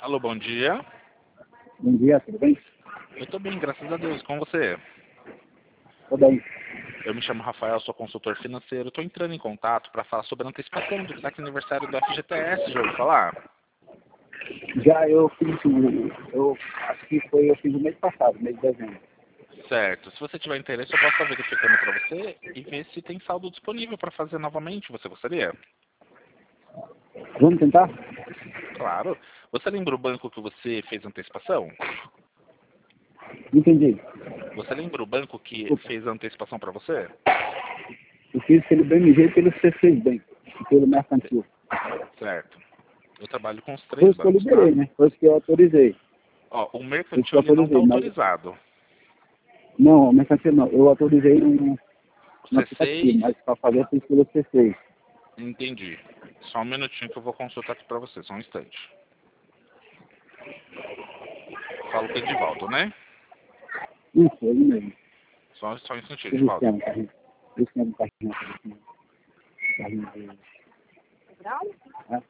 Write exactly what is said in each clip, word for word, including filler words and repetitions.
Alô, bom dia. Bom dia, tudo bem? Eu tô bem, graças a Deus. Com você? Tudo bem. Eu me chamo Rafael, sou consultor financeiro. Estou entrando em contato para falar sobre a antecipação do saque aniversário do F G T S, já ouviu falar? Já eu fiz, o- eu acho que foi, eu fiz o mês passado, mês de dezembro. Certo. Se você tiver interesse, eu posso estar verificando para você e ver se tem saldo disponível para fazer novamente. Você gostaria? Vamos tentar? Claro. Você lembra o banco que você fez a antecipação? Entendi. Você lembra o banco que fez a antecipação para você? Eu fiz pelo B M G e pelo C seis Bank, e pelo Mercantil. Certo. Eu trabalho com os Foi três isso que eu bancos, liberei, tá? né? Foi isso que eu autorizei. Ó, o Foi isso que eu Mercantil ele não está autorizei, mas... autorizado. Não, o Mercantil não. Eu autorizei no, no aplicativo, C seis, mas para fazer eu fiz pelo C seis. entendi. Só um minutinho que eu vou consultar aqui para você, só um instante. Falo com o Edivaldo, né? Isso, é ele mesmo. Só, só um instantinho, Deixa eu ver se tem Edivaldo. um carrinho. Deixa eu ver se tem um carrinho. Carrinho de... É.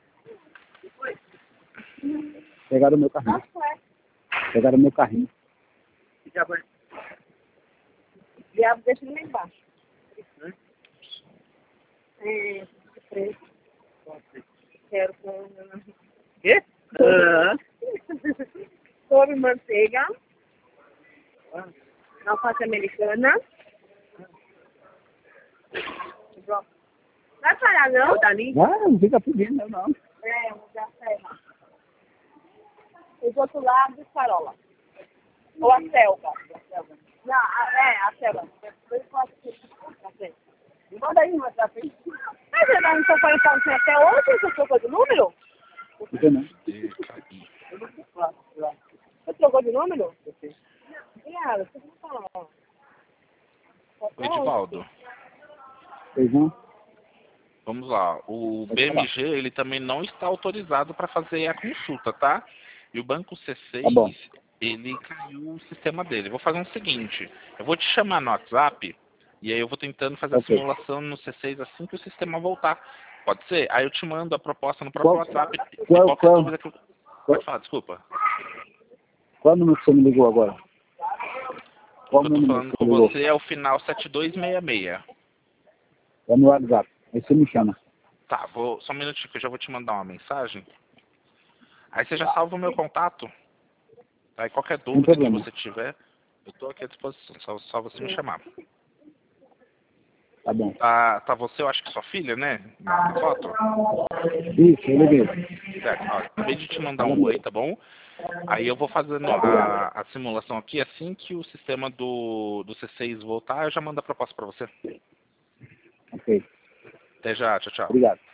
Pegaram o meu carrinho. Pegaram o meu carrinho. Diabo, deixa ele lá embaixo. É, preço. Quero com... Quê? Couve manteiga. Alface americana. Vai parar, não? Dali? Ah, não fica pedindo, não. É, um da serra. E do outro lado, farola. Ou a selva. Não, a, é, a selva. Depois pode ser. Manda aí uma frente. Mas você não tocou em pontinho até hoje? Você trocou de número? Fica não. E caí. Você trocou de número? Viado, você não fala. Ô, Edivaldo, Pois não? vamos lá. O Pode B M falar. G ele também não está autorizado para fazer a consulta, tá? E o banco C seis, Tá bom. ele caiu o sistema dele. Vou fazer o seguinte, eu vou te chamar no WhatsApp e aí eu vou tentando fazer a Ok. simulação no C seis assim que o sistema voltar. Pode ser? Aí eu te mando a proposta no próprio Qual, WhatsApp e qual, qualquer qual, dúvida que eu... qual, Pode falar, desculpa. qual número que você me ligou agora? O Qual que o eu tô meu número falando que você com ligou? você é o final sete dois seis seis. É no WhatsApp. Aí você me chama. Tá, vou, só um minutinho que eu já vou te mandar uma mensagem. Aí você já salva o meu contato. Tá? E qualquer Sem dúvida que problema. você tiver, eu tô aqui à disposição. Só, só você me chamar. Tá bom. Tá, tá você, eu acho que sua filha, né? Na, na foto. Isso, eu liguei. Certo. Ó, acabei de te mandar um oi, tá bom? Aí eu vou fazendo a, a simulação aqui. Assim que o sistema do, do C seis voltar, eu já mando a proposta pra você. Ok. Até já. Tchau, tchau. Obrigado.